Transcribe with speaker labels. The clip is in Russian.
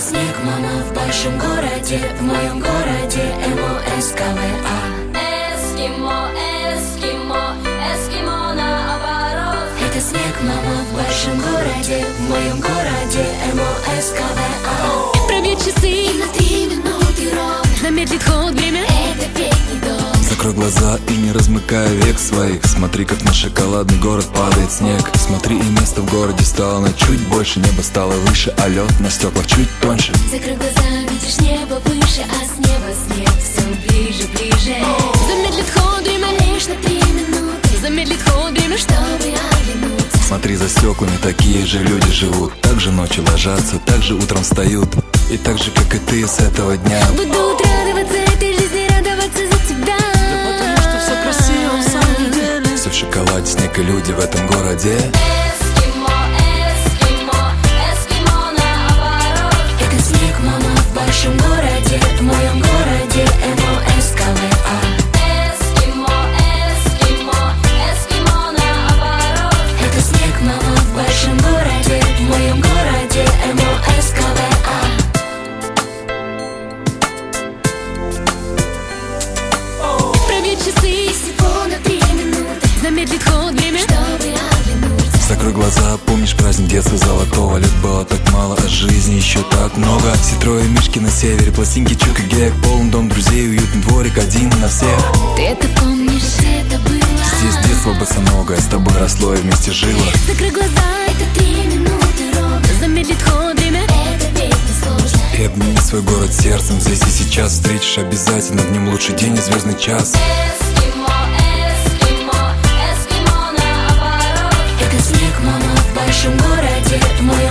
Speaker 1: снег, мама, в большом городе, в моем городе, МОСКВА.
Speaker 2: Эскимо, эскимо, эскимо наоборот.
Speaker 1: Это снег, мама, в большом городе, в моем городе, МОСКВА.
Speaker 2: Пробьют часы
Speaker 1: на 3 минуты ровно,
Speaker 2: замедлит ход время.
Speaker 1: Это петь недолго.
Speaker 3: Закрой глаза и не размыкай век своих. Смотри, как на шоколадный город падает снег. Смотри, и место в городе стало на чуть больше. Небо стало выше, а лед на стеклах чуть тоньше.
Speaker 1: Закрой глаза, видишь небо выше, а с неба снег все ближе, ближе.
Speaker 2: Замедлит ход время.
Speaker 1: Лишь на 3 минуты,
Speaker 2: Замедлит ход время.
Speaker 1: чтобы оглянуться.
Speaker 3: Смотри, за стеклами такие же люди живут. Так же ночью ложатся, так же утром встают. И так же, как и ты с этого дня.
Speaker 2: Будут радоваться этой жизни, радоваться за тебя.
Speaker 4: Потому что все красиво в самом деле.
Speaker 3: Все в шоколаде, снег и люди в этом городе.
Speaker 2: Эскимо, эскимо, эскимо наоборот.
Speaker 1: Это снег, мама, в большом городе, в моем городе, МОСКВА.
Speaker 2: Эскимо, эскимо, эскимо наоборот.
Speaker 1: Это снег, мама, в большом городе, в моем городе, МОСКВА.
Speaker 2: Пробьют часы
Speaker 1: Всего на 3 минуты,
Speaker 2: замедлит ход время.
Speaker 1: чтобы оглянуться.
Speaker 3: Закрой глаза, помнишь праздник детства золотого. Лет было так мало, а жизни еще так много. Все трое мишки на севере, пластинки Чук и Гек. Полный дом друзей, уютный дворик, один на всех.
Speaker 2: Ты это помнишь?
Speaker 1: Где это было?
Speaker 3: Здесь детство босоногое, с тобой росло и вместе жило.
Speaker 2: Закрой глаза,
Speaker 1: Это 3 минуты ровно,
Speaker 2: замедлит ход время.
Speaker 1: это петь несложно.
Speaker 3: И обними свой город сердцем. Здесь и сейчас встретишь обязательно. В нем лучший день и звездный час.
Speaker 2: Эскимо, эскимо, эскимо наоборот.
Speaker 1: Это снег, мама, в большом городе, в моем